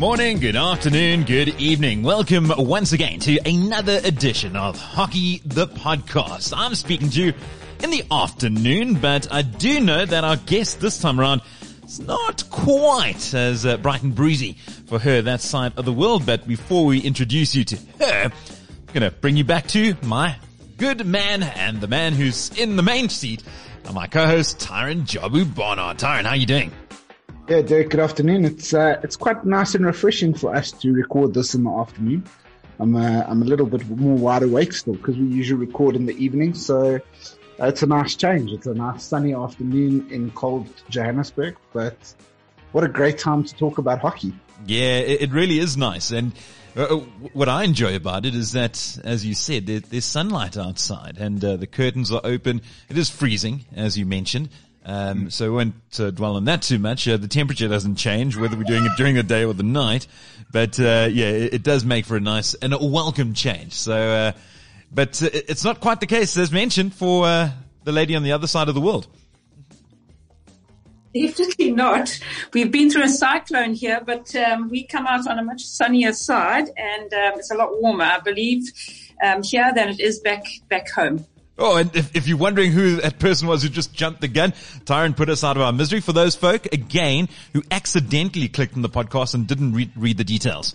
morning, good afternoon, good evening. Welcome once again to another edition of Hockey the Podcast. I'm speaking to you in the afternoon, but I do know that our guest this time around is not quite as bright and breezy for her, that side of the world. But before we introduce you to her, I'm going to bring you back to my good man and the man who's in the main seat, my co-host, Tyron Jabu Barnard. Tyron, how are you doing? Yeah, Derek, good afternoon. It's quite nice and refreshing for us to record this in the afternoon. I'm a little bit more wide awake still because we usually record in the evening, so it's a nice change. It's a nice sunny afternoon in cold Johannesburg, but what a great time to talk about hockey. Yeah, it really is nice. And what I enjoy about it is that, as you said, there's sunlight outside and the curtains are open. It is freezing, as you mentioned. So we won't dwell on that too much. The temperature doesn't change whether we're doing it during the day or the night. But it does make for a nice and a welcome change. So, but it's not quite the case, as mentioned, for the lady on the other side of the world. Definitely not. We've been through a cyclone here, but we come out on a much sunnier side, and it's a lot warmer, I believe, here than it is back home. Oh, and if you're wondering who that person was who just jumped the gun, Tyron put us out of our misery. For those folk, again, who accidentally clicked on the podcast and didn't read the details.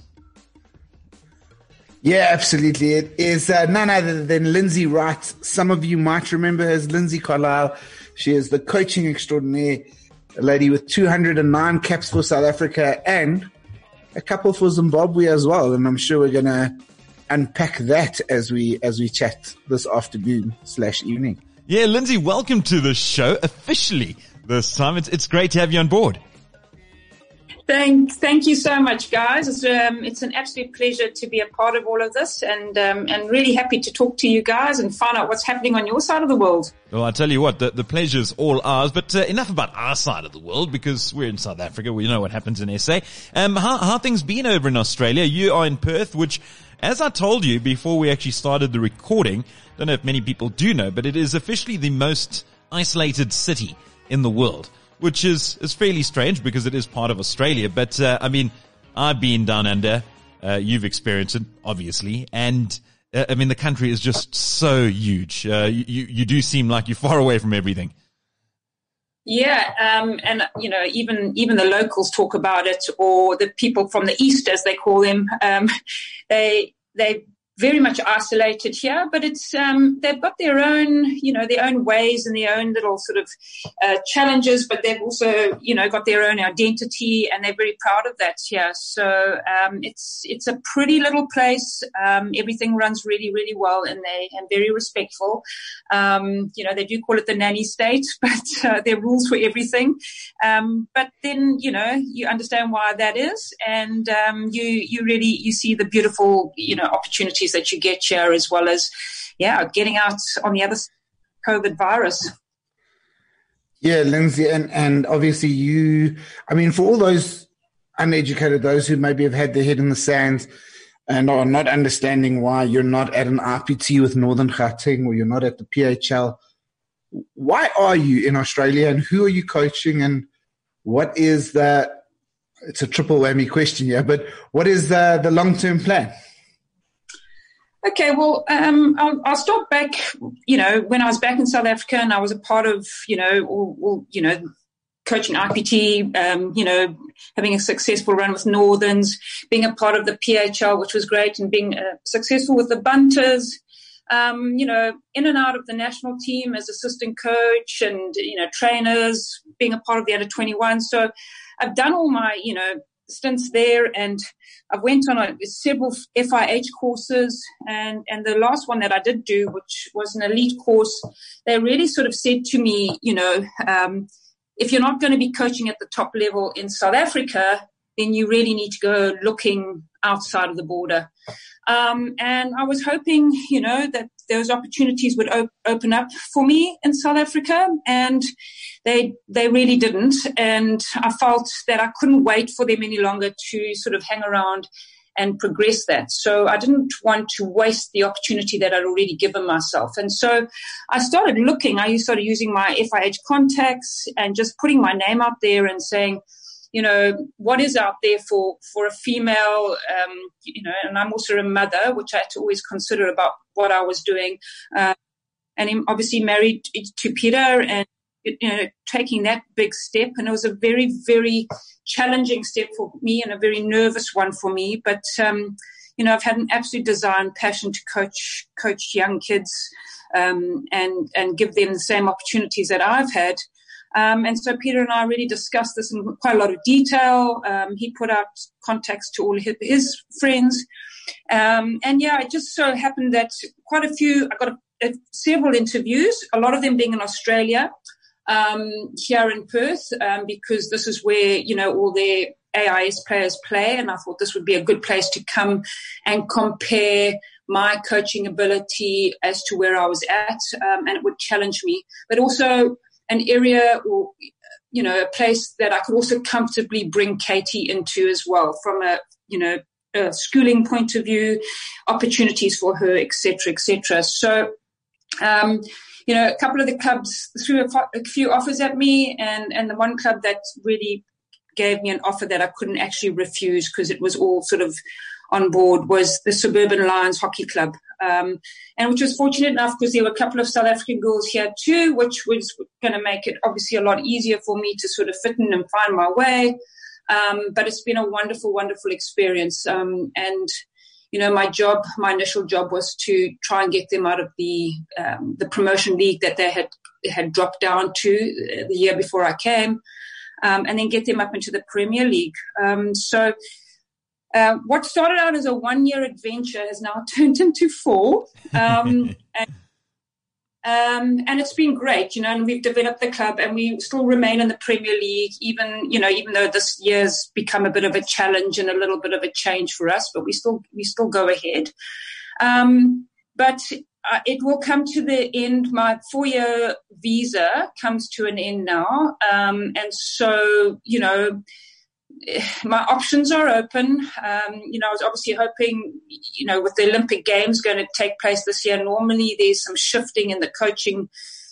Yeah, absolutely. It is none other than Lindsay Wright. Some of you might remember her as Lindsay Carlisle. She is the coaching extraordinaire, a lady with 209 caps for South Africa and a couple for Zimbabwe as well. And I'm sure we're going to unpack that as we chat this afternoon/evening. Yeah, Lindsay, welcome to the show officially this time. It's great to have you on board. Thank you so much, guys. It's an absolute pleasure to be a part of all of this, and really happy to talk to you guys and find out what's happening on your side of the world. Well, I tell you what, the pleasure's all ours. But enough about our side of the world, because we're in South Africa. We know what happens in SA. How things been over in Australia? You are in Perth, which, as I told you before we actually started the recording, don't know if many people do know, but it is officially the most isolated city in the world, which is fairly strange because it is part of Australia. But, I've been down under, you've experienced it, obviously. And, the country is just so huge. You do seem like you're far away from everything. Yeah, and even the locals talk about it, or the people from the east, as they call them. They very much isolated here, but it's they've got their own ways and their own little sort of challenges, but they've also got their own identity, and they're very proud of that here. So it's a pretty little place. Everything runs really, really well, and very respectful. They do call it the nanny state, but there are rules for everything. But then you understand why that is, and you see the beautiful opportunities that you get here, as well as getting out on the other side of COVID virus. Yeah, Lindsay, and obviously for all those uneducated, those who maybe have had their head in the sand and are not understanding why you're not at an RPT with Northern Gauteng or you're not at the PHL, why are you in Australia and who are you coaching, and what is it's a triple whammy question here, but what is the long-term plan? Okay, well, I'll start back, when I was back in South Africa and I was a part of, coaching IPT, having a successful run with Northerns, being a part of the PHL, which was great, and being successful with the Bunters, in and out of the national team as assistant coach and, trainers, being a part of the under 21. So I've done all my, stints there, and I've went on several FIH courses, and the last one that I did do, which was an elite course, they really sort of said to me, if you're not going to be coaching at the top level in South Africa, then you really need to go looking outside of the border. And I was hoping, that those opportunities would open up for me in South Africa, and they really didn't. And I felt that I couldn't wait for them any longer to sort of hang around and progress that. So I didn't want to waste the opportunity that I'd already given myself. And so I started looking. I started using my FIH contacts and just putting my name out there and saying, what is out there for a female, and I'm also a mother, which I had to always consider about what I was doing. And I'm obviously married to Peter and, taking that big step. And it was a very, very challenging step for me and a very nervous one for me. But, I've had an absolute desire and passion to coach young kids, and give them the same opportunities that I've had. And so Peter and I really discussed this in quite a lot of detail. He put out contacts to all his friends. It just so happened that I got several interviews, a lot of them being in Australia, here in Perth, because this is where, all their AIS players play. And I thought this would be a good place to come and compare my coaching ability as to where I was at, and it would challenge me. But also an area or, a place that I could also comfortably bring Katie into as well from a schooling point of view, opportunities for her, et cetera, et cetera. So, a couple of the clubs threw a few offers at me, and the one club that really gave me an offer that I couldn't actually refuse because it was all sort of on board was the Suburban Lions Hockey Club, and which was fortunate enough because there were a couple of South African girls here too, which was going to make it obviously a lot easier for me to sort of fit in and find my way. But it's been a wonderful, wonderful experience. And, my initial job was to try and get them out of the promotion league that they had dropped down to the year before I came, and then get them up into the Premier League. What started out as a 1-year adventure has now turned into 4. And it's been great, and we've developed the club and we still remain in the Premier League, even though this year's become a bit of a challenge and a little bit of a change for us, but we still go ahead. But it will come to the end. My 4-year visa comes to an end now. And so, my options are open. I was obviously hoping, with the Olympic Games going to take place this year, normally there's some shifting in the coaching,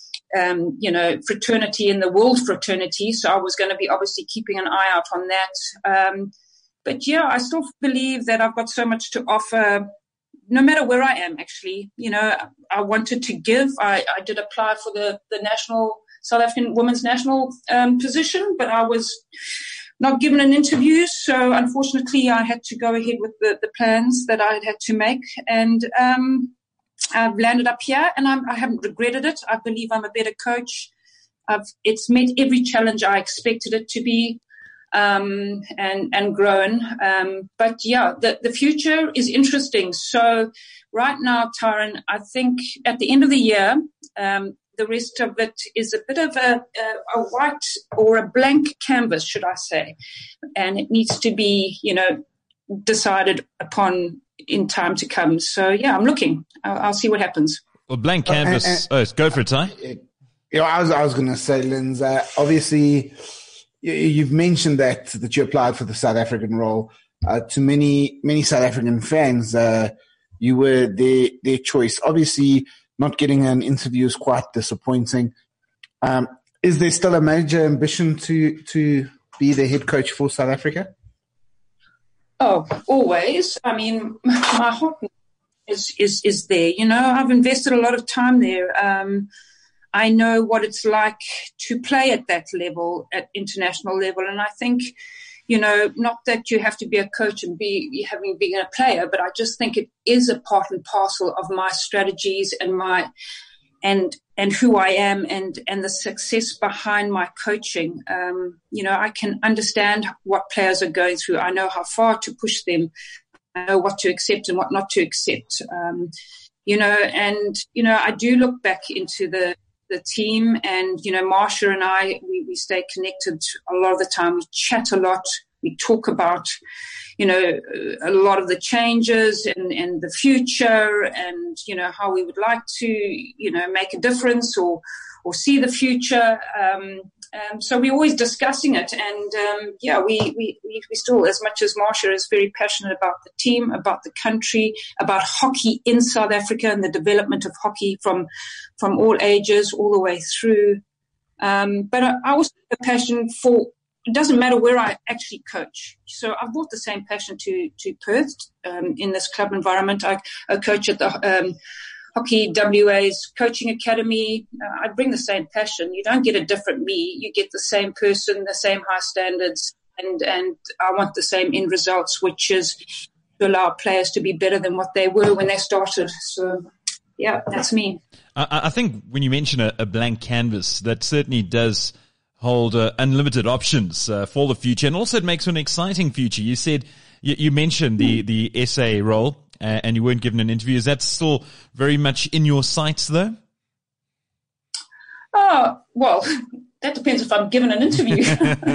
fraternity in the world fraternity. So I was going to be obviously keeping an eye out on that. But yeah, I still believe that I've got so much to offer, no matter where I am, actually. I wanted to give. I did apply for the national South African women's national position, but I was not given an interview, so unfortunately I had to go ahead with the plans that I had to make, and I've landed up here, and I haven't regretted it. I believe I'm a better coach. It's met every challenge I expected it to be, and grown. But yeah, the future is interesting. So right now, Tyron, I think at the end of the year, the rest of it is a bit of a white or a blank canvas, should I say. And it needs to be, decided upon in time to come. So, yeah, I'm looking. I'll see what happens. Well, blank canvas. Go for it, Ty. I was going to say, Linz, obviously you've mentioned that you applied for the South African role. To many South African fans, you were their choice. Obviously, not getting an interview is quite disappointing. Is there still a major ambition to be the head coach for South Africa? Oh, always. I mean, my heart is there. I've invested a lot of time there. I know what it's like to play at that level, at international level. And I think, not that you have to be a coach and be having been a player, but I just think it is a part and parcel of my strategies and who I am and the success behind my coaching. I can understand what players are going through. I know how far to push them. I know what to accept and what not to accept. I do look back into the team, and, Marsha and I, we stay connected a lot of the time. We chat a lot. We talk about, a lot of the changes and the future and, how we would like to, make a difference or see the future. So we're always discussing it. And, we still, as much as Marsha is very passionate about the team, about the country, about hockey in South Africa and the development of hockey from all ages all the way through. But I also have a passion for it doesn't matter where I actually coach. So I've brought the same passion to Perth in this club environment. I coach at the Hockey WA's coaching academy. I bring the same passion. You don't get a different me. You get the same person, the same high standards, and I want the same end results, which is to allow players to be better than what they were when they started. So, yeah, that's me. I think when you mention a blank canvas, that certainly does hold unlimited options for the future, and also it makes for an exciting future. You said you mentioned the SA role, and you weren't given an interview. Is that still very much in your sights, though? Oh, well, that depends if I'm given an interview.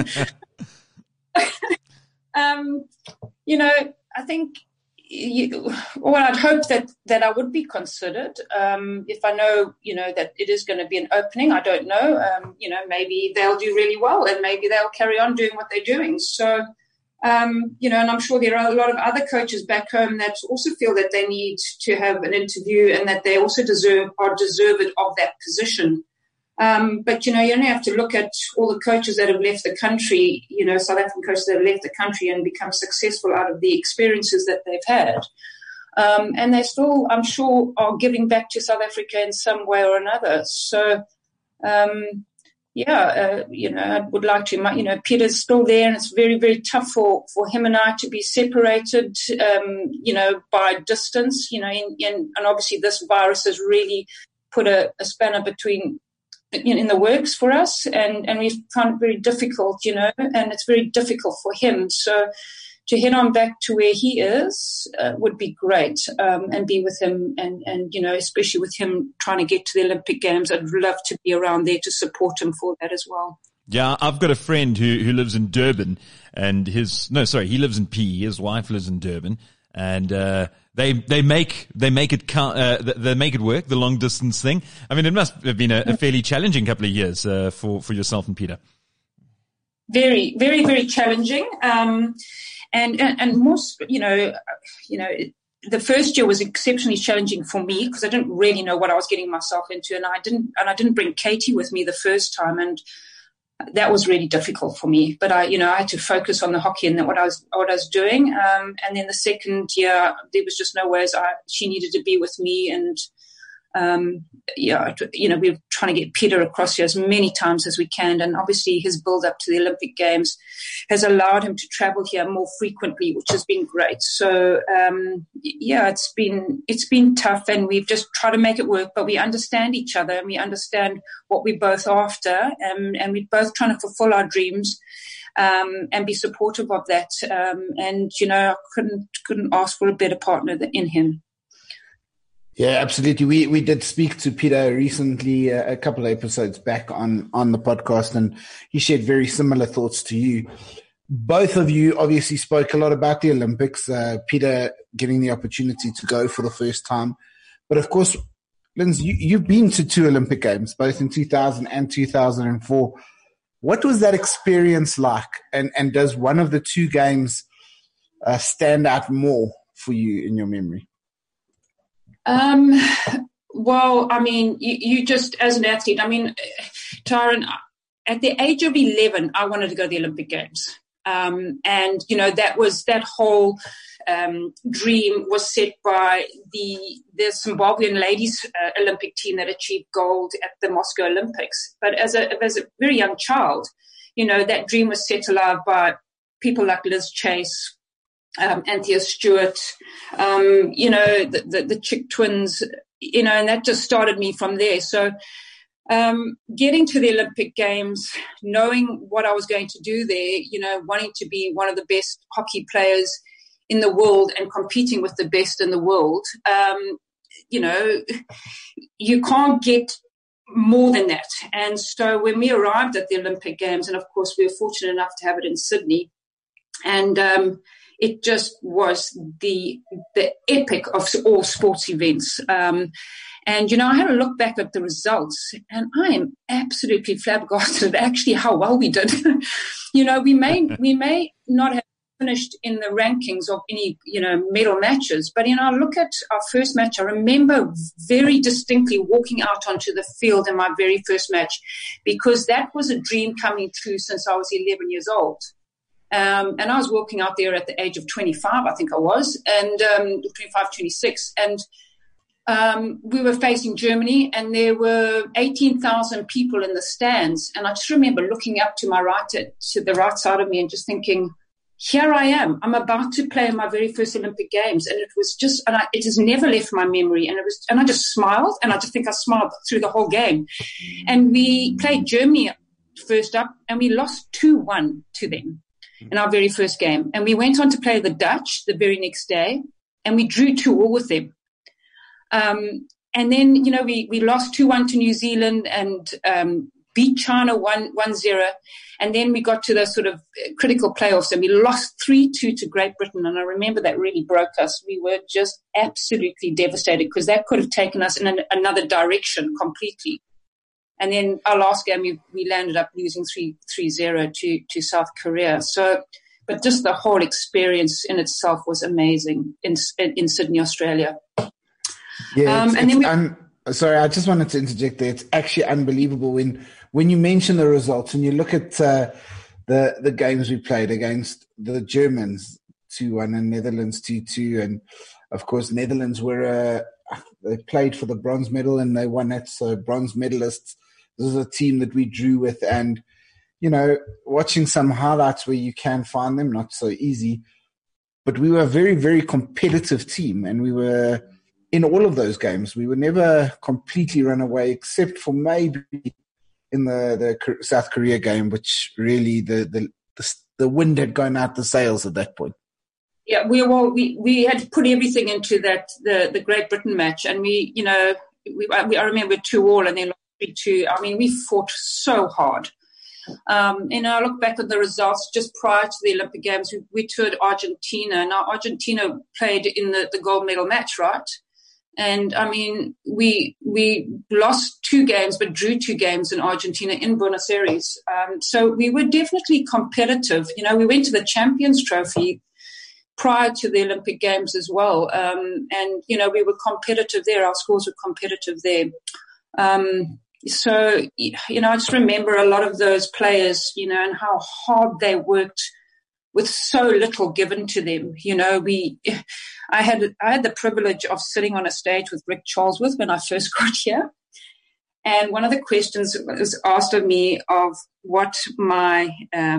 I think I'd hope that I would be considered. If I know, that it is going to be an opening, I don't know. Maybe they'll do really well and maybe they'll carry on doing what they're doing. So, and I'm sure there are a lot of other coaches back home that also feel that they need to have an interview and that they also deserve it of that position. But, you only have to look at all the coaches that have left the country, South African coaches that have left the country and become successful out of the experiences that they've had. And they still, I'm sure, are giving back to South Africa in some way or another. So, I would like to, Peter's still there, and it's very, very tough for him and I to be separated, by distance, and obviously this virus has really put a spanner in the works for us, and we found it very difficult, and it's very difficult for him. So to head on back to where he is would be great, and be with him, and especially with him trying to get to the Olympic Games, I'd love to be around there to support him for that as well. Yeah, I've got a friend who lives in Durban, and he lives in PE. His wife lives in Durban, and they make it count. They make it work, the long distance thing. I mean, it must have been a fairly challenging couple of years for yourself and Peter. Very, very, very challenging. And most, the first year was exceptionally challenging for me because I didn't really know what I was getting myself into, and I didn't bring Katie with me the first time, and that was really difficult for me. But I had to focus on the hockey and what I was doing. And then the second year, there was just no ways she needed to be with me, and we were trying to get Peter across here as many times as we can. And obviously his build up to the Olympic Games has allowed him to travel here more frequently, which has been great. So, it's been tough, and we've just tried to make it work, but we understand each other and we understand what we're both after, and we're both trying to fulfill our dreams, and be supportive of that. I couldn't ask for a better partner in him. Yeah, absolutely. We did speak to Peter recently, a couple of episodes back on the podcast, and he shared very similar thoughts to you. Both of you obviously spoke a lot about the Olympics, Peter getting the opportunity to go for the first time. But of course, Linz, you've been to 2 Olympic Games, both in 2000 and 2004. What was that experience like? And does one of the 2 games stand out more for you in your memory? Well, I mean, you just, as an athlete, I mean, Tyron, at the age of 11, I wanted to go to the Olympic Games. That whole dream was set by the Zimbabwean ladies Olympic team that achieved gold at the Moscow Olympics. But as a very young child, that dream was set alive by people like Liz Chase, Anthea Stewart, the Chick twins, and that just started me from there. So, getting to the Olympic Games, knowing what I was going to do there, wanting to be one of the best hockey players in the world and competing with the best in the world, you can't get more than that. And so when we arrived at the Olympic Games, and of course we were fortunate enough to have it in Sydney, and it just was the epic of all sports events. And, I had a look back at the results, and I am absolutely flabbergasted at actually how well we did. We may not have finished in the rankings of any, medal matches. But, I look at our first match. I remember very distinctly walking out onto the field in my very first match, because that was a dream coming true since I was 11 years old. And I was walking out there at the age of 25, I think I was, and 25, 26. And we were facing Germany, and there were 18,000 people in the stands. And I just remember looking up to my right, to the right side of me, and just thinking, here I am. I'm about to play in my very first Olympic Games. And it was just, it has never left my memory. And I just smiled, and I just think I smiled through the whole game. And we played Germany first up, and we lost 2-1 to them in our very first game. And we went on to play the Dutch the very next day, and we drew 2-2 with them. And then, we lost 2-1 to New Zealand and beat China 1-0. And then we got to the sort of critical playoffs, and we lost 3-2 to Great Britain. And I remember that really broke us. We were just absolutely devastated, because that could have taken us in another direction completely. And then our last game, we landed up losing 3-0 to South Korea. So, but just the whole experience in itself was amazing in Sydney, Australia. Yeah, sorry, I just wanted to interject there. It's actually unbelievable when you mention the results and you look at the games we played against the Germans 2-1 and Netherlands 2-2, and of course Netherlands they played for the bronze medal and they won it. So bronze medalists. This is a team that we drew with, and watching some highlights where you can find them, not so easy, but we were a very, very competitive team, and we were in all of those games. We were never completely run away, except for maybe in the South Korea game, which really the wind had gone out the sails at that point. Yeah, we had put everything into that the Great Britain match, and I remember 2-2 and then 3-2. I mean, we fought so hard. I look back at the results just prior to the Olympic Games. We toured Argentina. Now, Argentina played in the gold medal match, right? And I mean, we lost 2 games, but drew 2 games in Argentina in Buenos Aires. So we were definitely competitive. We went to the Champions Trophy prior to the Olympic Games as well. And we were competitive there. Our scores were competitive there. So, I just remember a lot of those players, and how hard they worked with so little given to them. I had the privilege of sitting on a stage with Rick Charlesworth when I first got here. And one of the questions was asked of me of what my,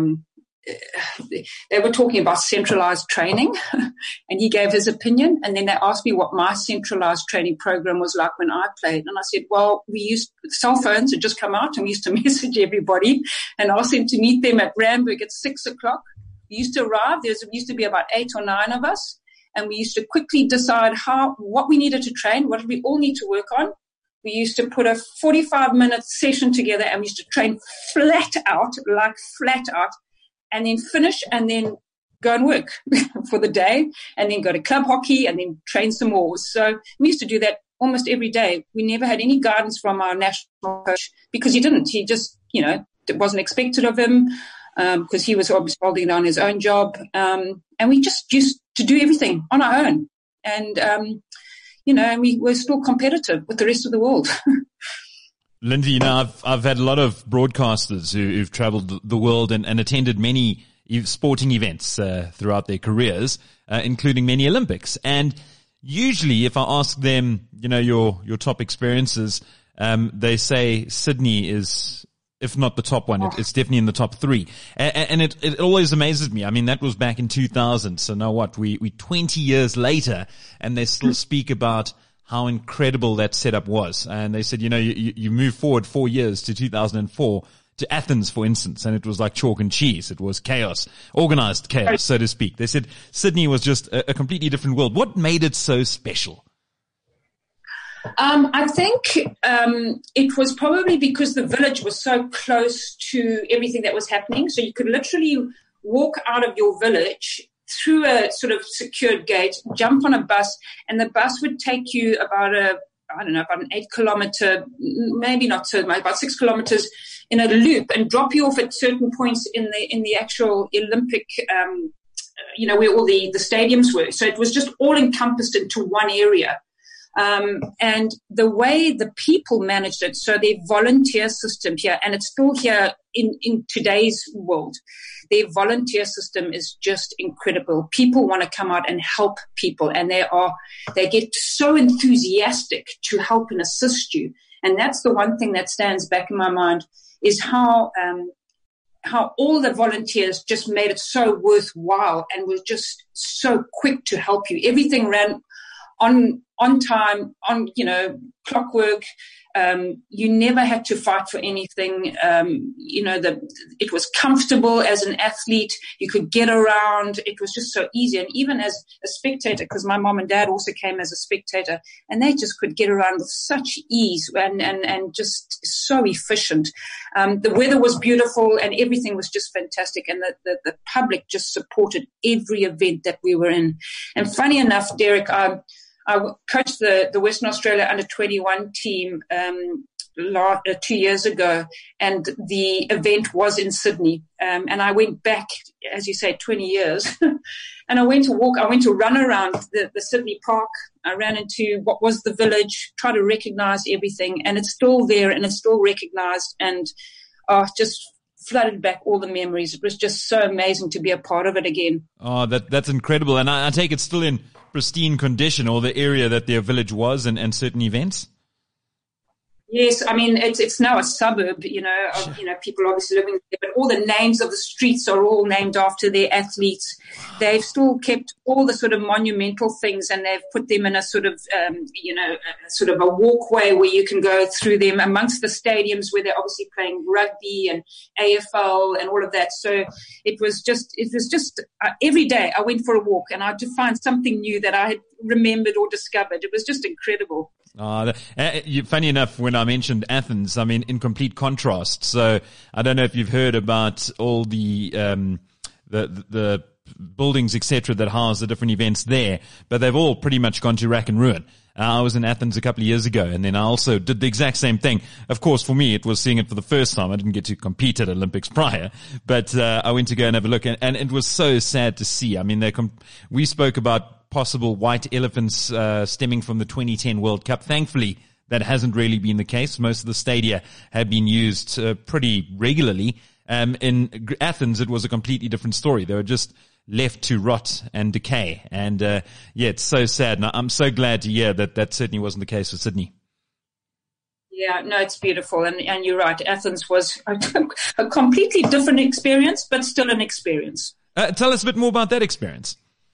they were talking about centralized training, and he gave his opinion. And then they asked me what my centralized training program was like when I played. And I said, well, we used cell phones had just come out, and we used to message everybody and ask them to meet them at Randburg at 6:00. We used to arrive. There used to be about 8 or 9 of us, and we used to quickly decide what we needed to train, what did we all need to work on. We used to put a 45-minute session together, and we used to train flat out, and then finish, and then go and work for the day, and then go to club hockey, and then train some more. So we used to do that almost every day. We never had any guidance from our national coach, because he didn't. He just, it wasn't expected of him, because he was obviously holding down his own job. And we just used to do everything on our own. And, and we were still competitive with the rest of the world. Lindsay, I've had a lot of broadcasters who've traveled the world and attended many sporting events throughout their careers, including many Olympics. And usually if I ask them, your top experiences, they say Sydney is, if not the top one, it's definitely in the top 3. And it always amazes me. I mean, that was back in 2000. So now what? We 20 years later, and they still speak about how incredible that setup was. And they said, you move forward 4 years to 2004 to Athens, for instance, and it was like chalk and cheese. It was chaos, organized chaos, so to speak. They said Sydney was just a completely different world. What made it so special? I think it was probably because the village was so close to everything that was happening. So you could literally walk out of your village through a sort of secured gate, jump on a bus, and the bus would take you about an 8 kilometer, maybe not so much, about 6 kilometers in a loop, and drop you off at certain points in the actual Olympic where all the stadiums were. So it was just all encompassed into one area. And the way the people managed it, so their volunteer system here, and it's still here in today's world, their volunteer system is just incredible. People want to come out and help people, and they get so enthusiastic to help and assist you. And that's the one thing that stands back in my mind, is how all the volunteers just made it so worthwhile and were just so quick to help you. Everything ran on time, clockwork. You never had to fight for anything. It was comfortable as an athlete. You could get around. It was just so easy. And even as a spectator, because my mom and dad also came as a spectator, and they just could get around with such ease and just so efficient. The weather was beautiful and everything was just fantastic. And the public just supported every event that we were in. And funny enough, Derek, I coached the Western Australia under-21 team 2 years ago, and the event was in Sydney. And I went back, as you say, 20 years, and I went to run around the Sydney Park. I ran into what was the village, try to recognize everything, and it's still there and it's still recognized, and just flooded back all the memories. It was just so amazing to be a part of it again. Oh, that's incredible. And I take it still in pristine condition, or the area that their village was, and certain events? Yes, I mean, it's now a suburb, of people obviously living there, but all the names of the streets are all named after their athletes. They've still kept all the sort of monumental things, and they've put them in a sort of, sort of a walkway where you can go through them amongst the stadiums where they're obviously playing rugby and AFL and all of that. So it was just every day I went for a walk and I'd find something new that I had remembered or discovered. It was just incredible. Funny enough, when I mentioned Athens, I mean, in complete contrast. So I don't know if you've heard about all the buildings, etc., that house the different events there, but they've all pretty much gone to rack and ruin. I was in Athens a couple of years ago, and then I also did the exact same thing. Of course, for me, it was seeing it for the first time. I didn't get to compete at Olympics prior, but I went to go and have a look, and it was so sad to see. I mean, we spoke about possible white elephants stemming from the 2010 World Cup. Thankfully, that hasn't really been the case. Most of the stadia have been used pretty regularly. In Athens, it was a completely different story. They were just left to rot and decay. And it's so sad. And I'm so glad to hear that certainly wasn't the case for Sydney. Yeah, no, it's beautiful. And you're right. Athens was a completely different experience, but still an experience. Tell us a bit more about that experience.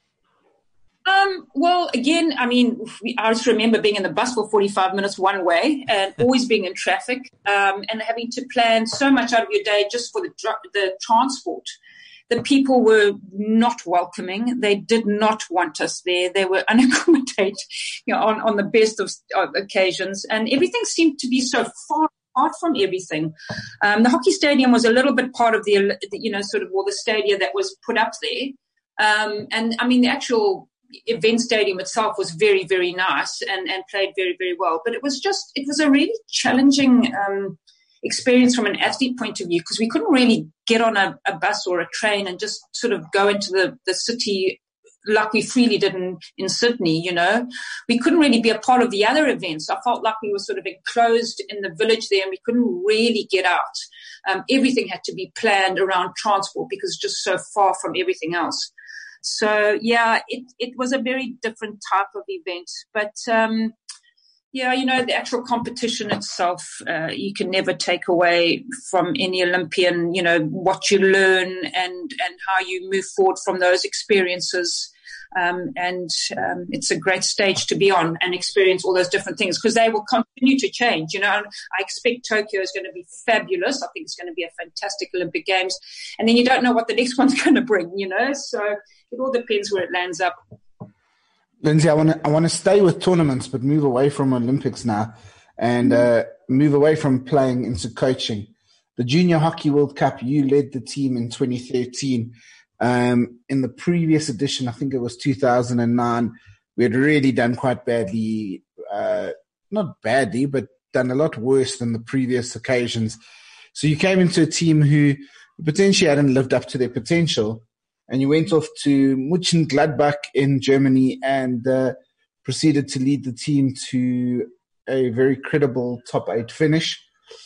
Well, again, I mean, I just remember being in the bus for 45 minutes one way and always being in traffic, and having to plan so much out of your day just for the transport. The people were not welcoming. They did not want us there. They were unaccommodated, on the best of occasions, and everything seemed to be so far apart from everything. The hockey stadium was a little bit part of the stadia that was put up there. And I mean, the actual event stadium itself was very, very nice and played very, very well. But it was a really challenging experience from an athlete point of view, because we couldn't really get on a bus or a train and just sort of go into the city like we freely did in Sydney, We couldn't really be a part of the other events. I felt like we were sort of enclosed in the village there and we couldn't really get out. Everything had to be planned around transport because it's just so far from everything else. So, yeah, it was a very different type of event. But, the actual competition itself, you can never take away from any Olympian, what you learn and how you move forward from those experiences. It's a great stage to be on and experience all those different things, because they will continue to change. I expect Tokyo is going to be fabulous. I think it's going to be a fantastic Olympic Games. And then you don't know what the next one's going to bring, So it all depends where it lands up. Lindsay, I want to stay with tournaments, but move away from Olympics now and move away from playing into coaching. The Junior Hockey World Cup, you led the team in 2013. In the previous edition, I think it was 2009, we had really done quite badly, not badly, but done a lot worse than the previous occasions. So you came into a team who potentially hadn't lived up to their potential. and you went off to Mönchengladbach in Germany and proceeded to lead the team to a very credible top 8 finish.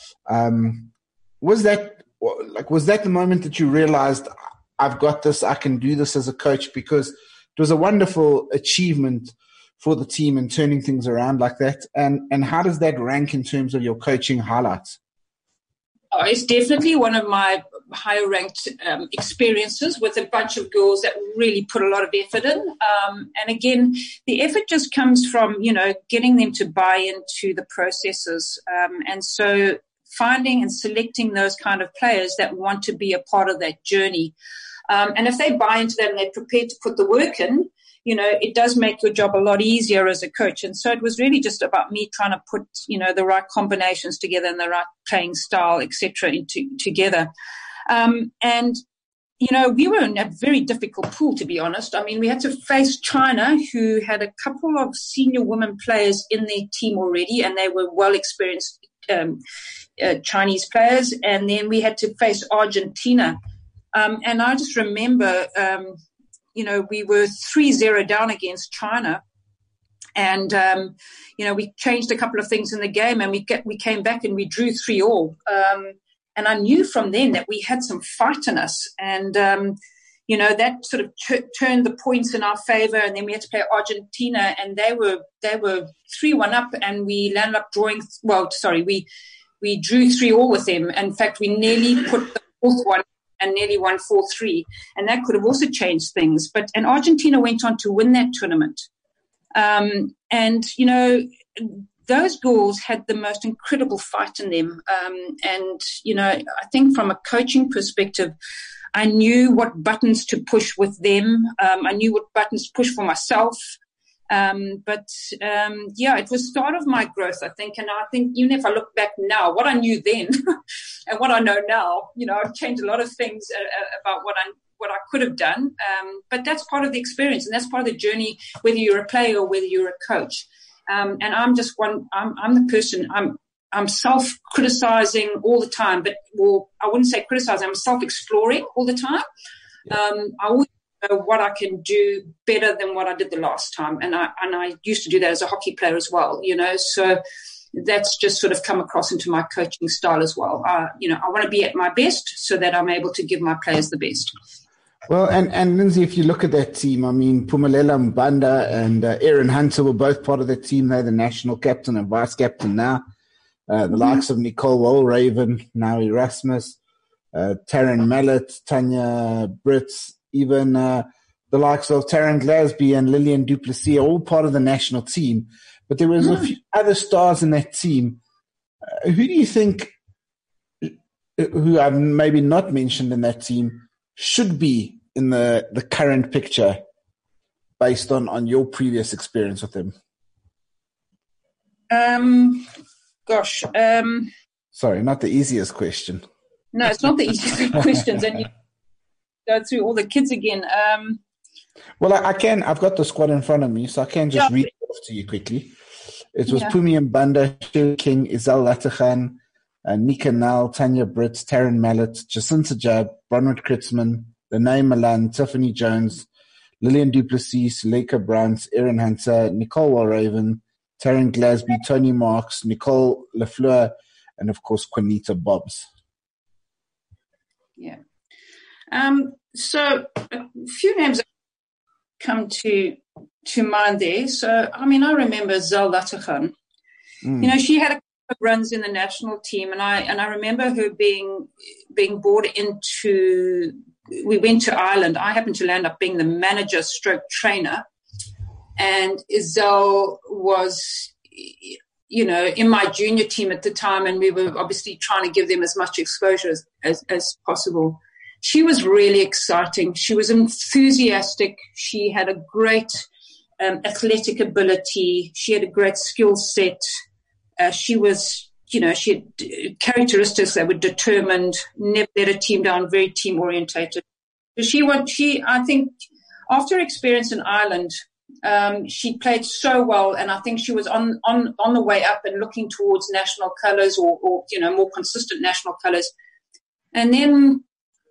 Was that the moment that you realized, I've got this, I can do this as a coach? Because it was a wonderful achievement for the team and turning things around like that. And how does that rank in terms of your coaching highlights? Oh, it's definitely one of my higher ranked experiences with a bunch of girls that really put a lot of effort in. And again, the effort just comes from, getting them to buy into the processes. And so finding and selecting those kind of players that want to be a part of that journey. And if they buy into that and they're prepared to put the work in, it does make your job a lot easier as a coach. And so it was really just about me trying to put, the right combinations together and the right playing style, etc., together. And we were in a very difficult pool, to be honest. I mean, we had to face China, who had a couple of senior women players in their team already, and they were well-experienced Chinese players. And then we had to face Argentina. And I just remember, we were 3-0 down against China. And, we changed a couple of things in the game, and we came back and we drew 3-3. And I knew from then that we had some fight in us. And, that sort of turned the points in our favor. And then we had to play Argentina, and they were 3-1 up, and we landed up drawing. We drew 3-3 with them. In fact, we nearly put the fourth one and nearly won 4-3. And that could have also changed things. And Argentina went on to win that tournament. Those girls had the most incredible fight in them. I think from a coaching perspective, I knew what buttons to push with them. I knew what buttons to push for myself. It was the start of my growth, I think. And I think even if I look back now, what I knew then and what I know now, I've changed a lot of things about what I could have done. But that's part of the experience, and that's part of the journey, whether you're a player or whether you're a coach. And I'm just I'm the person, I'm self-criticizing all the time, I wouldn't say criticizing, I'm self-exploring all the time. I always know what I can do better than what I did the last time. And I used to do that as a hockey player as well, so that's just sort of come across into my coaching style as well. I want to be at my best so that I'm able to give my players the best. Well, and Lindsay, if you look at that team, I mean, Phumelela Mbanda and Erin Hunter were both part of that team. They're the national captain and vice captain now. The likes of Nicole Walraven, now Erasmus, Taryn Mallet, Tanya Brits, even the likes of Taryn Glasby and Lillian Duplessis are all part of the national team. But there was a few other stars in that team. Who do you think, who I've maybe not mentioned in that team, should be in the current picture based on your previous experience with them? Sorry, not the easiest question. No, it's not the easiest questions. And you go through all the kids again. Well, I can. I've got the squad in front of me, so I can just read it off to you quickly. It was Phumi Mbanda, Sherry King, Izal Latachan, Nika Nal, Tanya Brits, Taryn Mallet, Jacinta Jab, Bronwyn Kritzman, Lene Milan, Tiffany Jones, Lillian Duplessis, Suleika Brandt, Erin Hunter, Nicole Walraven, Taryn Glasby, Tony Marks, Nicole Lafleur, and of course, Quinita Bobbs. Yeah. So a few names come to mind there. So, I mean, I remember Zal Latachan. She had a couple of runs in the national team, and I remember her being brought into. We went to Ireland. I happened to land up being the manager stroke trainer, and Zal was, in my junior team at the time, and we were obviously trying to give them as much exposure as possible. She was really exciting. She was enthusiastic. She had a great athletic ability. She had a great skill set. She was, she had characteristics that were determined, never let a team down, very team orientated. I think after her experience in Ireland, she played so well, and I think she was on the way up and looking towards national colours or more consistent national colours. And then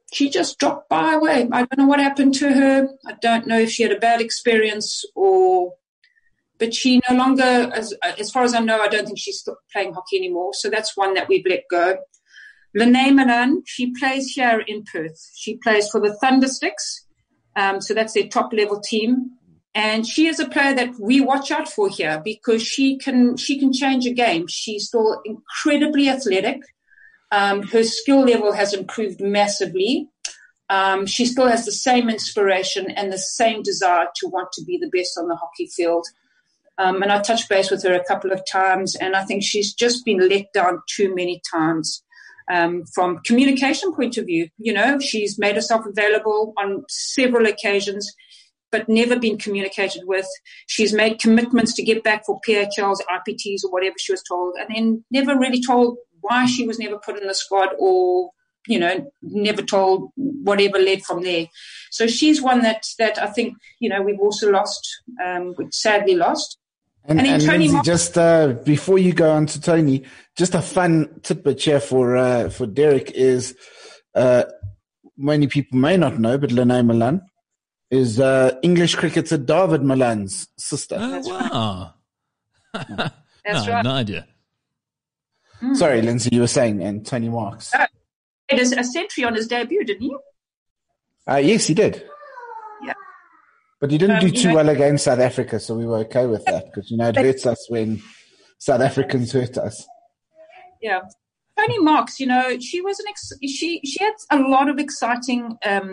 she just dropped by away. I don't know what happened to her. I don't know if she had a bad experience but she no longer, as far as I know, I don't think she's playing hockey anymore. So that's one that we've let go. Lene Malan, she plays here in Perth. She plays for the Thundersticks. So that's their top level team. And she is a player that we watch out for here because she can change a game. She's still incredibly athletic. Her skill level has improved massively. She still has the same inspiration and the same desire to want to be the best on the hockey field. And I touched base with her a couple of times, and I think she's just been let down too many times. From communication point of view, she's made herself available on several occasions, but never been communicated with. She's made commitments to get back for PHLs, IPTs, or whatever she was told, and then never really told why she was never put in the squad or, never told whatever led from there. So she's one that I think, we've also lost, we've sadly lost. And then Tony, Lindsay, just before you go on to Tony, just a fun tidbit here for Derek is many people may not know, but Lene Malan is English cricketer David Malan's sister. Oh, wow. That's right. No idea. Sorry, Lindsay, you were saying, and Tony Marks. It is a century on his debut, didn't he? Yes, he did. Yeah. But he didn't do too well against South Africa, so we were okay with that because, it hurts us when South Africans hurt us. Yeah. Tony Marks, she was she had a lot of exciting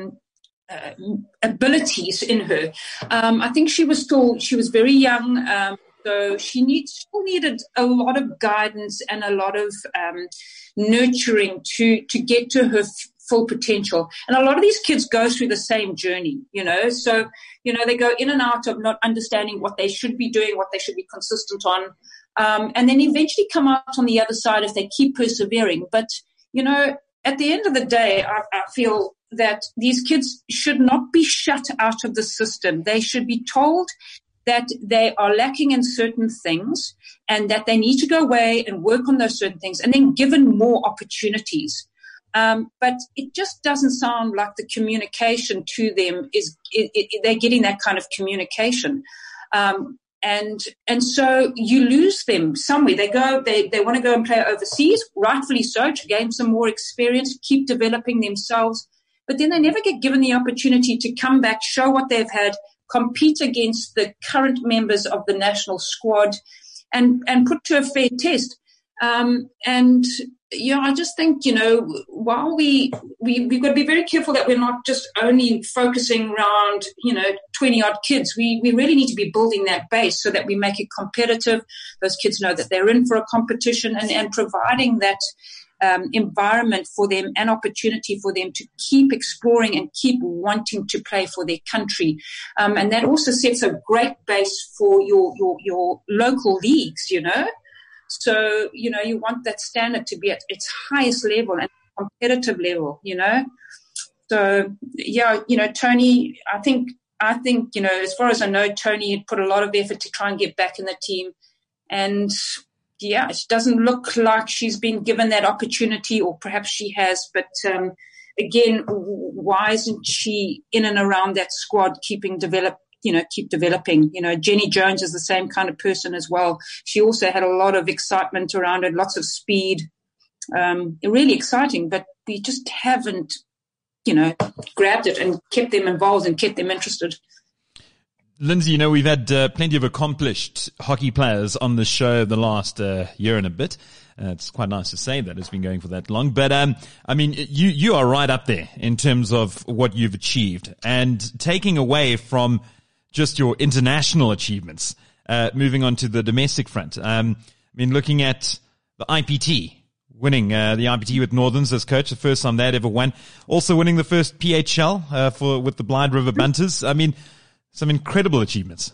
abilities in her. I think she was very young, so she still needed a lot of guidance and a lot of nurturing to get to her full potential. And a lot of these kids go through the same journey, so, they go in and out of not understanding what they should be doing, what they should be consistent on, and then eventually come out on the other side if they keep persevering. But, at the end of the day, I feel that these kids should not be shut out of the system. They should be told that they are lacking in certain things and that they need to go away and work on those certain things and then given more opportunities. But it just doesn't sound like the communication to them they're getting that kind of communication. And so you lose them somewhere. They want to go and play overseas, rightfully so, to gain some more experience, keep developing themselves. But then they never get given the opportunity to come back, show what they've had, compete against the current members of the national squad and put to a fair test. I just think, while we've got to be very careful that we're not just only focusing around, 20 odd kids. We really need to be building that base so that we make it competitive. Those kids know that they're in for a competition and providing that environment for them, an opportunity for them to keep exploring and keep wanting to play for their country. And that also sets a great base for your local leagues, So, you want that standard to be at its highest level and competitive level, So, yeah, Tony, I think, as far as I know, Tony had put a lot of effort to try and get back in the team. And, yeah, it doesn't look like she's been given that opportunity, or perhaps she has. But, again, why isn't she in and around that squad keep developing? Jenny Jones is the same kind of person as well. She also had a lot of excitement around it, lots of speed, really exciting, but we just haven't, grabbed it and kept them involved and kept them interested. Lindsay, we've had plenty of accomplished hockey players on the show the last year and a bit. It's quite nice to say that it's been going for that long. But, you are right up there in terms of what you've achieved, and taking away from just your international achievements, moving on to the domestic front. Looking at the IPT, winning the IPT with Northerns as coach, the first time they'd ever won. Also winning the first PHL with the Blyde River Bunters. Some incredible achievements.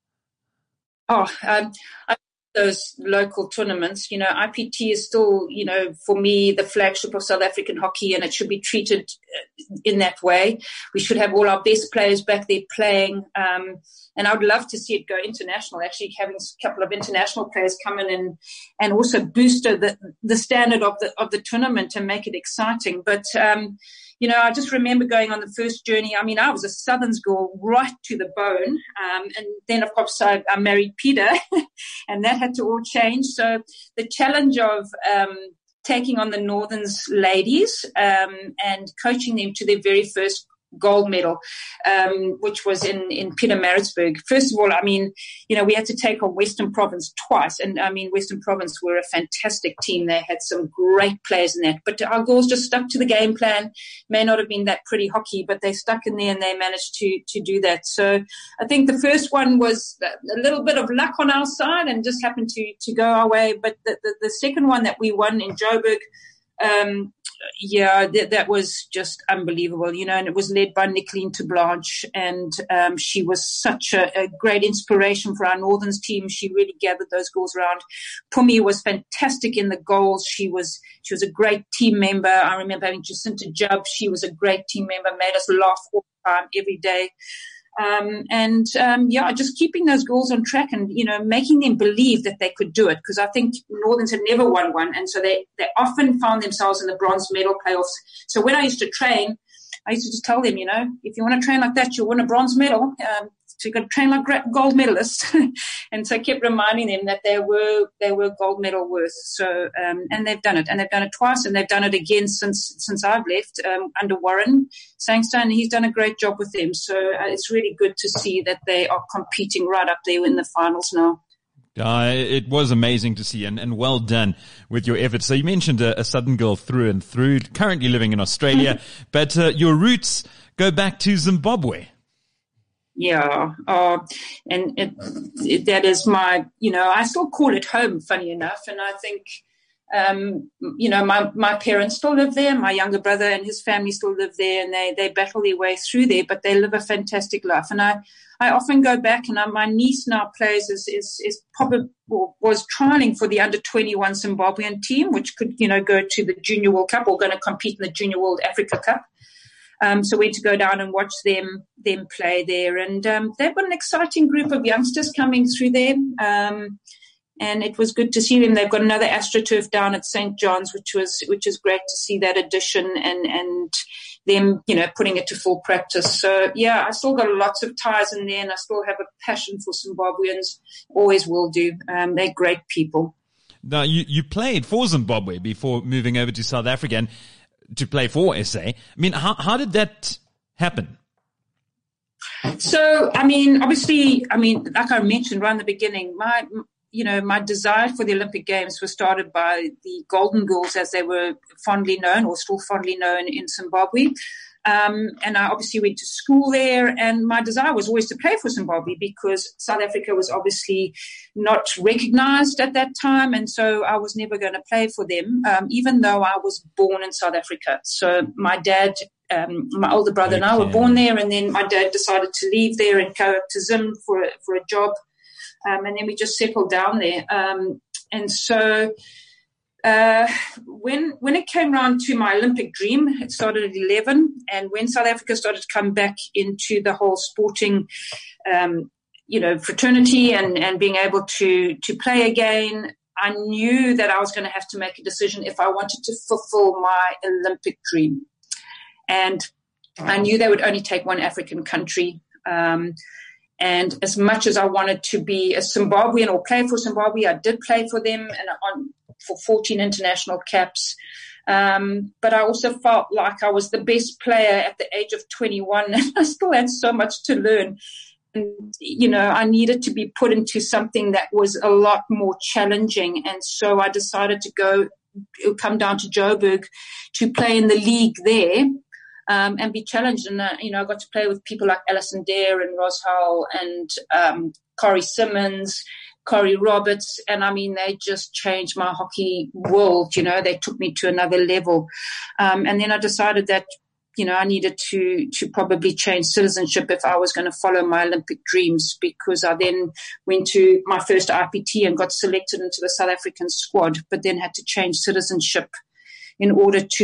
Those local tournaments, IPT is still, for me, the flagship of South African hockey, and it should be treated in that way. We should have all our best players back there playing. And I would love to see it go international, actually having a couple of international players come in and also boost the standard of the tournament and make it exciting. But, I just remember going on the first journey. I mean, I was a Southerns girl right to the bone. And then, of course, I married Peter and that had to all change. So the challenge of taking on the Northerns ladies and coaching them to their very first gold medal, which was in Pietermaritzburg. First of all, I mean, we had to take on Western Province twice. And I mean, Western Province were a fantastic team. They had some great players in that. But our girls just stuck to the game plan. May not have been that pretty hockey, but they stuck in there and they managed to do that. So I think the first one was a little bit of luck on our side and just happened to go our way. But the second one that we won in Joburg, that was just unbelievable, and it was led by Nicoline Blanche, and she was such a great inspiration for our Northerns team. She really gathered those girls around. Pumi was fantastic in the goals. She was a great team member. I remember having Jacinta Jubb. She was a great team member, made us laugh all the time, every day. Just keeping those girls on track and, making them believe that they could do it. Because I think Northerns had never won one. And so they often found themselves in the bronze medal playoffs. So when I used to train, I used to just tell them, if you want to train like that, you'll win a bronze medal. So you've got to train like gold medalists. And so I kept reminding them that they were gold medal worth. So, and they've done it. And they've done it twice, and they've done it again since I've left, under Warren Sangster. He's done a great job with them. So it's really good to see that they are competing right up there in the finals now. It was amazing to see, and well done with your efforts. So you mentioned a Southern girl through and through, currently living in Australia, but your roots go back to Zimbabwe. Yeah, and that is my, I still call it home, funny enough. And I think, my parents still live there. My younger brother and his family still live there, and they battle their way through there, but they live a fantastic life. And I often go back, and my niece now plays is probably was trialing for the under 21 Zimbabwean team, which could, go to the Junior World Cup or going to compete in the Junior World Africa Cup. So we had to go down and watch them play there. And they've got an exciting group of youngsters coming through there. And it was good to see them. They've got another AstroTurf down at St. John's, which is great to see that addition and them, putting it to full practice. So, yeah, I still got lots of ties in there, and I still have a passion for Zimbabweans. Always will do. They're great people. Now, you played for Zimbabwe before moving over to South Africa and to play for SA. I mean, how did that happen? So, obviously, like I mentioned right in the beginning, my desire for the Olympic Games was started by the Golden Girls, as they were fondly known, or still fondly known, in Zimbabwe. And I obviously went to school there, and my desire was always to play for Zimbabwe because South Africa was obviously not recognized at that time. And so I was never going to play for them, even though I was born in South Africa. So my dad, my older brother and I were born there, and then my dad decided to leave there and go up to Zim for a job. And then we just settled down there. And so when it came around to my Olympic dream, it started at 11. And when South Africa started to come back into the whole sporting, fraternity and being able to play again, I knew that I was going to have to make a decision if I wanted to fulfill my Olympic dream. And I knew they would only take one African country. And as much as I wanted to be a Zimbabwean or play for Zimbabwe, I did play for them for 14 international caps. But I also felt like I was the best player at the age of 21, and I still had so much to learn. And, I needed to be put into something that was a lot more challenging. And so I decided to come down to Joburg to play in the league there. And be challenged. And, I got to play with people like Alison Dare and Ros Hull and Corrie Simmons, Corey Roberts. And, they just changed my hockey world. They took me to another level. And then I decided that, I needed to probably change citizenship if I was going to follow my Olympic dreams, because I then went to my first IPT and got selected into the South African squad, but then had to change citizenship in order to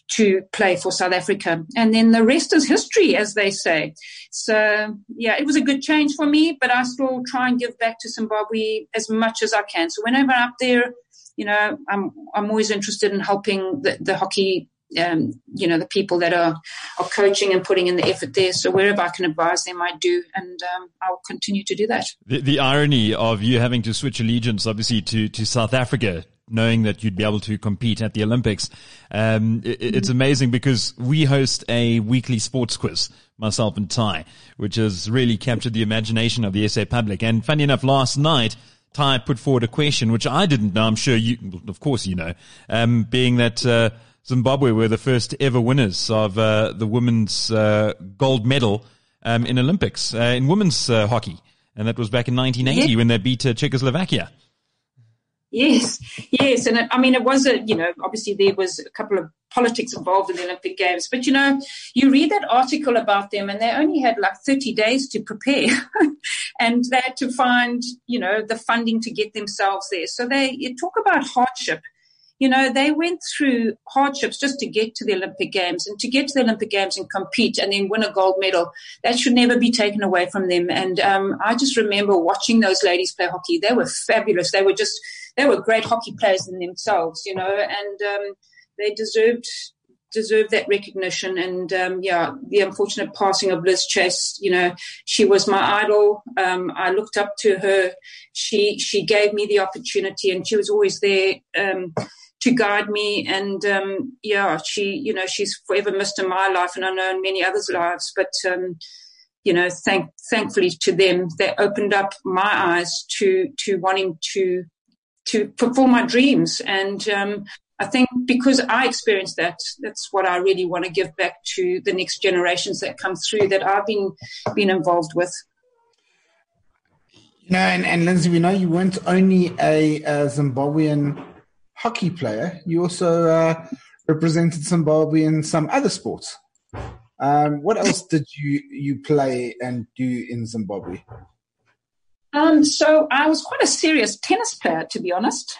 to play for South Africa. And then the rest is history, as they say. So, yeah, it was a good change for me, but I still try and give back to Zimbabwe as much as I can. So whenever I'm up there, I'm always interested in helping the hockey, the people that are coaching and putting in the effort there. So wherever I can advise them, I do, and I'll continue to do that. The irony of you having to switch allegiance, obviously, to South Africa, knowing that you'd be able to compete at the Olympics. It's amazing because we host a weekly sports quiz, myself and Ty, which has really captured the imagination of the SA public. And funny enough, last night, Ty put forward a question, which I didn't know. I'm sure you, of course, being that, Zimbabwe were the first ever winners of, the women's, gold medal, in Olympics, in women's, hockey. And that was back in 1980 when they beat Czechoslovakia. Yes. And it was obviously there was a couple of politics involved in the Olympic Games, but you read that article about them and they only had like 30 days to prepare and they had to find, the funding to get themselves there. So you talk about hardship. They went through hardships just to get to the Olympic Games, and to get to the Olympic Games and compete and then win a gold medal, that should never be taken away from them. And I just remember watching those ladies play hockey. They were fabulous. They were great hockey players in themselves, and they deserved that recognition. And the unfortunate passing of Liz Chase, she was my idol. I looked up to her. She gave me the opportunity, and she was always there to guide me. And she's forever missed in my life, and I know in many others' lives. But thankfully to them, they opened up my eyes to wanting to fulfill my dreams. And I think because I experienced that, that's what I really want to give back to the next generations that come through that I've been involved with. And Lindsay, we know you weren't only a Zimbabwean hockey player, you also represented Zimbabwe in some other sports. What else did you play and do in Zimbabwe? So I was quite a serious tennis player, to be honest.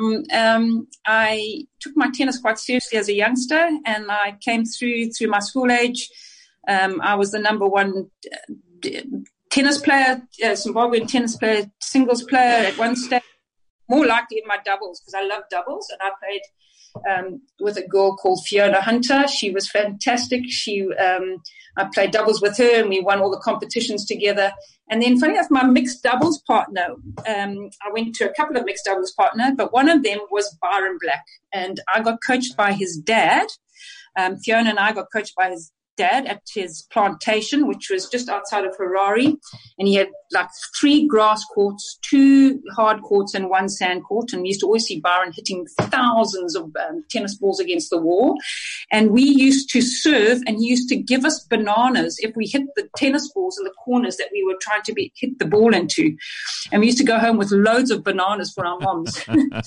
I took my tennis quite seriously as a youngster, and I came through my school age. I was the number one tennis player, Zimbabwean tennis player, singles player at one stage. More likely in my doubles, because I love doubles, and I played with a girl called Fiona Hunter. She was fantastic. I played doubles with her, and we won all the competitions together. And then, funny enough, my mixed doubles partner, I went to a couple of mixed doubles partners, but one of them was Byron Black, and I got coached by his dad. Fiona and I got coached by his dad at his plantation, which was just outside of Harare, and he had like 3 grass courts, 2 hard courts, and 1 sand court. And we used to always see Byron hitting thousands of tennis balls against the wall. And we used to serve, and he used to give us bananas if we hit the tennis balls in the corners that we were trying to hit the ball into. And we used to go home with loads of bananas for our moms.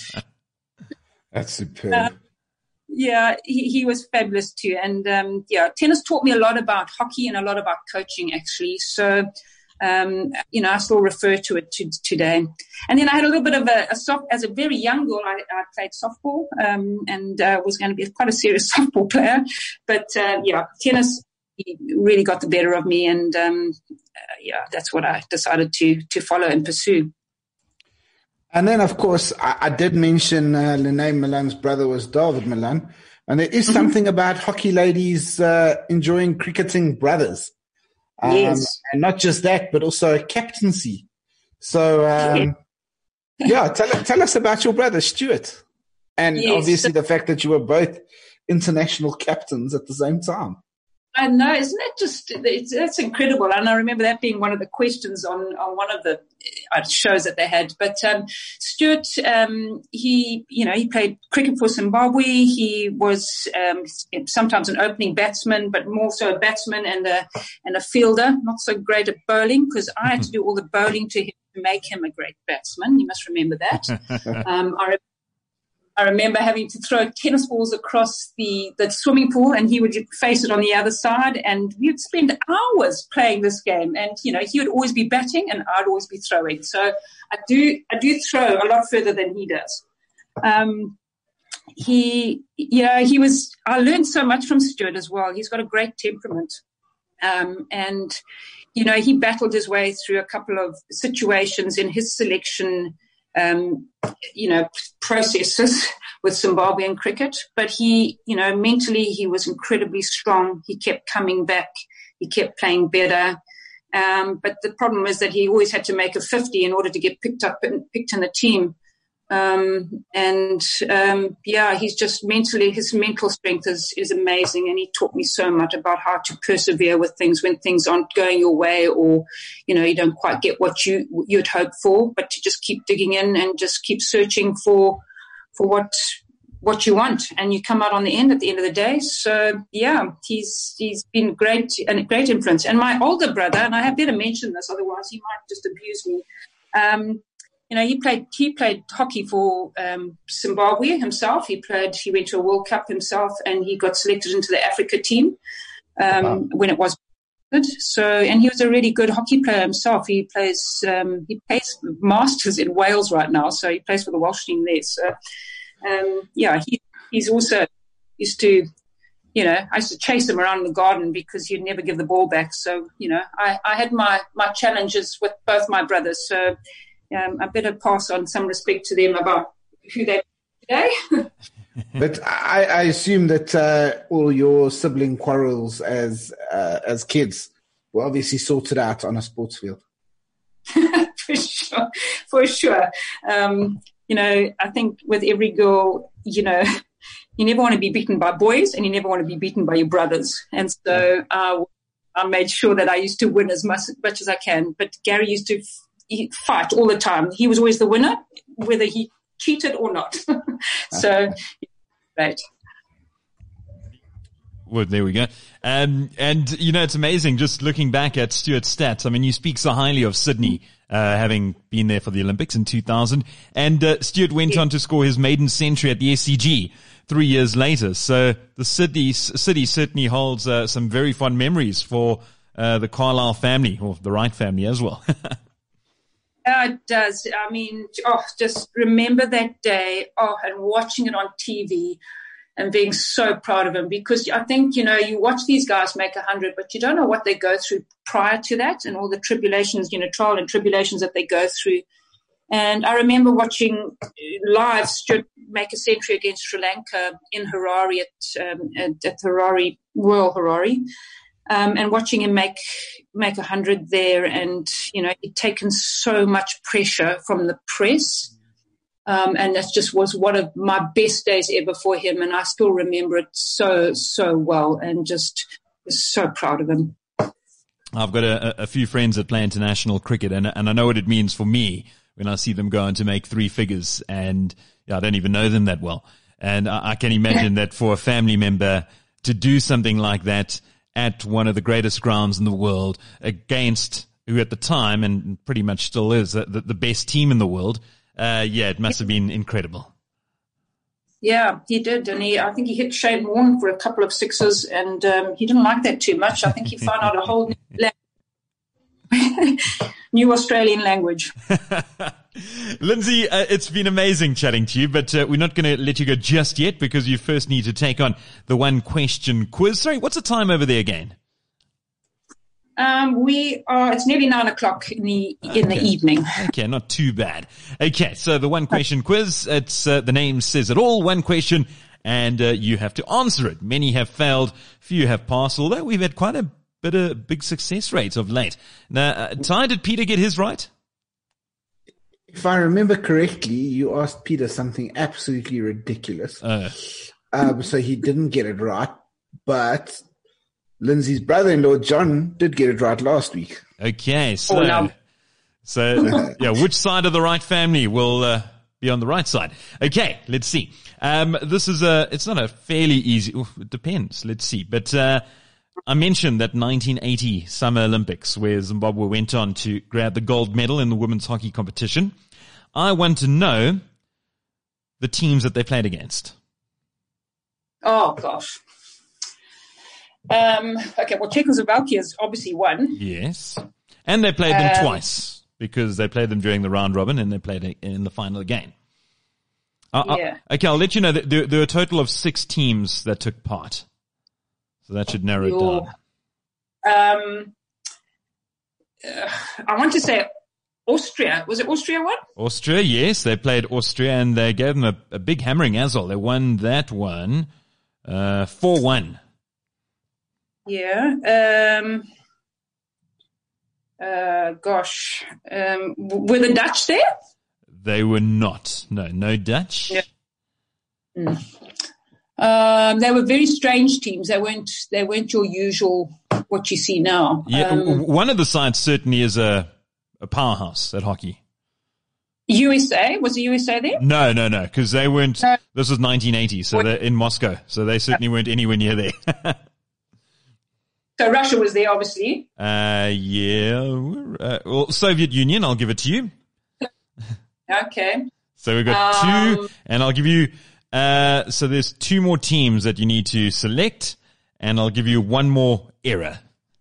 That's superb. Yeah, he was fabulous too. And, tennis taught me a lot about hockey and a lot about coaching, actually. So, I still refer to it today. And then I had a little bit of as a very young girl, I played softball, and was going to be quite a serious softball player. But, tennis really got the better of me. And, that's what I decided to follow and pursue. And then, of course, I did mention Lene Milan's brother was David Milan. And there is something about hockey ladies enjoying cricketing brothers. Yes. And not just that, but also captaincy. So, tell us about your brother, Stuart. And obviously the fact that you were both international captains at the same time. I know, isn't that that's incredible? And I remember that being one of the questions on one of the shows that they had. But Stuart, he played cricket for Zimbabwe. He was sometimes an opening batsman, but more so a batsman and a fielder. Not so great at bowling, because I had to do all the bowling to him to make him a great batsman. You must remember that. I remember having to throw tennis balls across the swimming pool, and he would face it on the other side, and we would spend hours playing this game. And, he would always be batting and I'd always be throwing. So I do throw a lot further than he does. I learned so much from Stuart as well. He's got a great temperament. And, he battled his way through a couple of situations in his selection, processes with Zimbabwean cricket. But he, mentally he was incredibly strong. He kept coming back. He kept playing better. But the problem is that he always had to make a 50 in order to get picked in the team. He's just his mental strength is amazing. And he taught me so much about how to persevere with things when things aren't going your way, or, you don't quite get what you'd hope for, but to just keep digging in and just keep searching for what you want, and you come out at the end of the day. So he's been great and a great influence. And my older brother, and I had better mention this, otherwise he might just abuse me. He played hockey for Zimbabwe himself. He went to a World Cup himself, and he got selected into the Africa team when it was good. So, and he was a really good hockey player himself. He plays Masters in Wales right now, so he plays for the Welsh team there. So, he's also used to, I used to chase him around the garden because he'd never give the ball back. So, I had my challenges with both my brothers. So, I better pass on some respect to them about who they are today. But I assume that all your sibling quarrels as kids were obviously sorted out on a sports field. For sure. I think with every girl, you never want to be beaten by boys, and you never want to be beaten by your brothers. And so I made sure that I used to win as much as I can. But Gary used to fight all the time. He was always the winner, whether he cheated or not. So, right. Well, there we go. And it's amazing just looking back at Stuart's stats. I mean, you speak so highly of Sydney, having been there for the Olympics in 2000. And Stuart went on to score his maiden century at the SCG 3 years later. So the city certainly holds some very fond memories for the Carlisle family, or the Wright family as well. It does. I mean, just remember that day, and watching it on TV and being so proud of him, because I think, you watch these guys make 100, but you don't know what they go through prior to that, and all the tribulations, trial and tribulations that they go through. And I remember watching live Stuart make a century against Sri Lanka in Harare at Harare, Royal Harare. And watching him make 100 there, and he'd taken so much pressure from the press, and that just was one of my best days ever for him, and I still remember it so well, and just was so proud of him. I've got a few friends that play international cricket, and I know what it means for me when I see them go on to make three figures, and I don't even know them that well, and I can imagine that for a family member to do something like that at one of the greatest grounds in the world against who at the time, and pretty much still is, the best team in the world. It must have been incredible. Yeah, he did. And I think he hit Shane Warne for a couple of sixes, and he didn't like that too much. I think he found out a whole new Australian language. Lindsay, it's been amazing chatting to you, but we're not going to let you go just yet because you first need to take on the one question quiz. Sorry, what's the time over there again? It's nearly 9:00 in the evening. Okay, not too bad. Okay, so the one question quiz, it's, the name says it all, one question, and you have to answer it. Many have failed, few have passed, although we've had quite a big success rate of late. Now, Ty, did Peter get his right? If I remember correctly, you asked Peter something absolutely ridiculous. So he didn't get it right, but Lindsay's brother-in-law, John, did get it right last week. Okay, so which side of the Wright family will be on the right side? Okay, let's see. This is it's not a fairly easy, it depends, let's see. But I mentioned that 1980 Summer Olympics, where Zimbabwe went on to grab the gold medal in the women's hockey competition. I want to know the teams that they played against. Oh, gosh. Okay, well, Czechoslovakia is obviously one. Yes. And they played them twice because they played them during the round robin and they played in the final again. Yeah. Okay, I'll let you know that there were a total of 6 teams that took part. So that should narrow it down. I want to say Austria. Was it Austria won? Austria, yes. They played Austria and they gave them a big hammering as well. They won that one 4-1. Yeah. Were the Dutch there? They were not. No Dutch. Yeah. They were very strange teams. They weren't your usual what you see now. Yeah, one of the sides certainly is a powerhouse at hockey. USA? Was the USA there? No, because they weren't. No. This was 1980, so they're in Moscow, so they certainly weren't anywhere near there. So Russia was there, obviously. Well, Soviet Union, I'll give it to you. Okay. So we've got 2, and I'll give you, so there's 2 more teams that you need to select, and I'll give you 1 more era.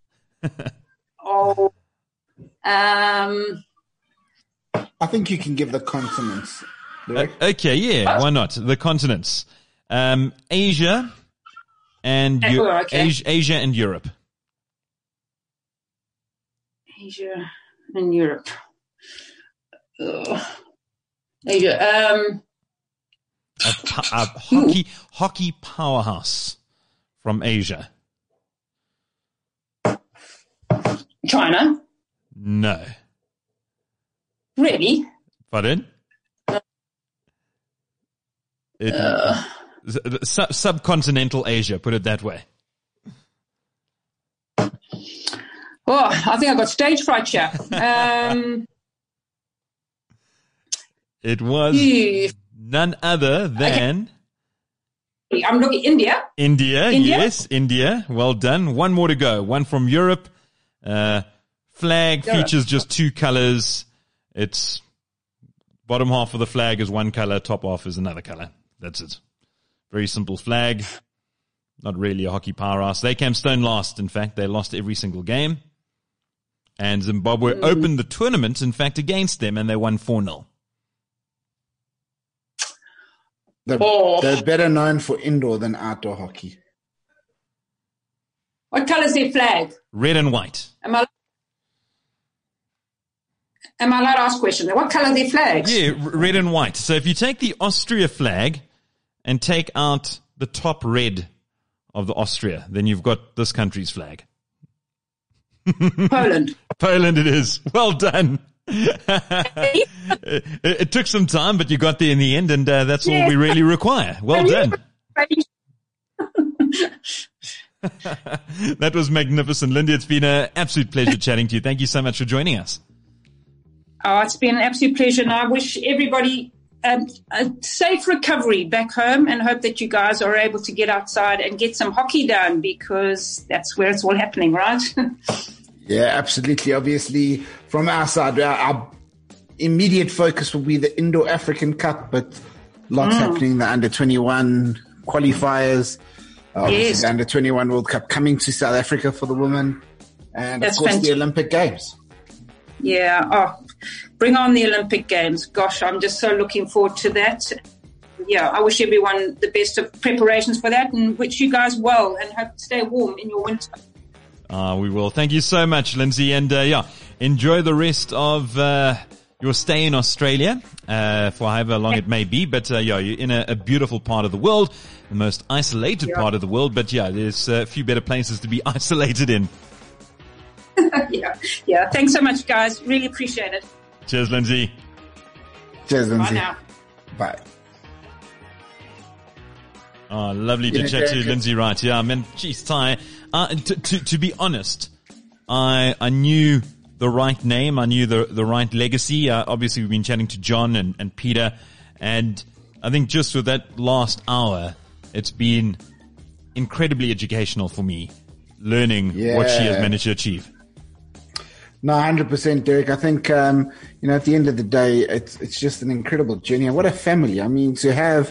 I think you can give the continents. Okay, yeah, why not? The continents. Asia and Asia and Europe. Asia and Europe. Asia. A hockey powerhouse from Asia. China? No. Really? Pardon? Subcontinental Asia, put it that way. Oh, I think I got stage fright here. It was none other than... Okay. I'm looking India. India, yes, India. Well done. 1 more to go. 1 from Europe. Flag features just 2 colors. It's bottom half of the flag is 1 color, top half is another color. That's it. Very simple flag. Not really a hockey powerhouse. They came stone last, in fact. They lost every single game. And Zimbabwe opened the tournament, in fact, against them, and they won 4-0. They're better known for indoor than outdoor hockey. What colour is their flag? Red and white. Am I allowed to ask a question? What colour are their flags? Yeah, red and white. So if you take the Austria flag and take out the top red of the Austria, then you've got this country's flag. Poland. Poland it is. Well done. It took some time, but you got there in the end, and that's all we really require. Well done. That was magnificent. Lindy, it's been an absolute pleasure chatting to you. Thank you so much for joining us. Oh, it's been an absolute pleasure, and I wish everybody a safe recovery back home, and hope that you guys are able to get outside and get some hockey done, because that's where it's all happening, right? Yeah, absolutely. Obviously, from our side, our immediate focus will be the Indo African Cup, but lots happening in the under-21 qualifiers. Obviously, the under-21 World Cup coming to South Africa for the women, and of course the Olympic Games. Yeah, bring on the Olympic Games. Gosh, I'm just so looking forward to that. Yeah, I wish everyone the best of preparations for that, and wish you guys well, and hope to stay warm in your winter. We will. Thank you so much, Lindsay, and enjoy the rest of your stay in Australia for however long it may be. But you're in a beautiful part of the world, the most isolated part of the world. But there's a few better places to be isolated in. Yeah. Thanks so much, guys. Really appreciate it. Cheers, Lindsay. Cheers, Lindsay. Bye now. Bye. Oh, lovely to chat to Lindsay Wright. Yeah, I mean, geez, Ty, to be honest, I knew the right name. I knew the right legacy. Obviously, we've been chatting to John and Peter, and I think just with that last hour, it's been incredibly educational for me, learning what she has managed to achieve. No, 100%, Derek. I think, at the end of the day, it's just an incredible journey. And what a family. I mean, to have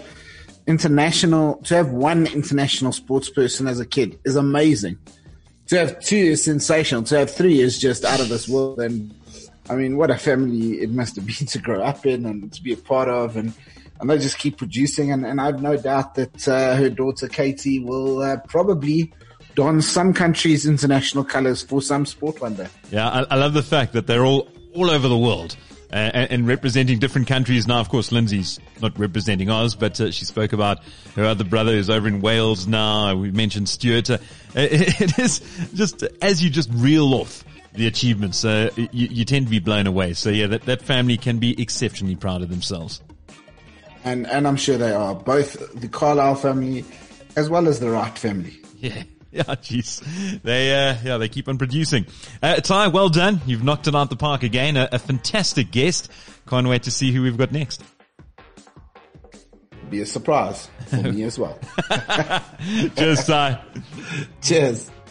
one international sports person as a kid is amazing. To have 2 is sensational. To have 3 is just out of this world. And I mean, what a family it must have been to grow up in and to be a part of. And and they just keep producing. And I've no doubt that her daughter Katie will probably don some countries' international colors for some sport one day. Yeah, I love the fact that they're all over the world. And representing different countries. Now, of course, Lindsay's not representing Oz, but she spoke about her other brother who's over in Wales now. We mentioned Stuart. It is just, as you just reel off the achievements, you tend to be blown away. So yeah, that family can be exceptionally proud of themselves. And I'm sure they are, both the Carlisle family as well as the Wright family. Yeah. Yeah, jeez. They keep on producing. Ty, well done. You've knocked it out the park again. A fantastic guest. Can't wait to see who we've got next. Be a surprise for me as well. Cheers, Ty. Cheers.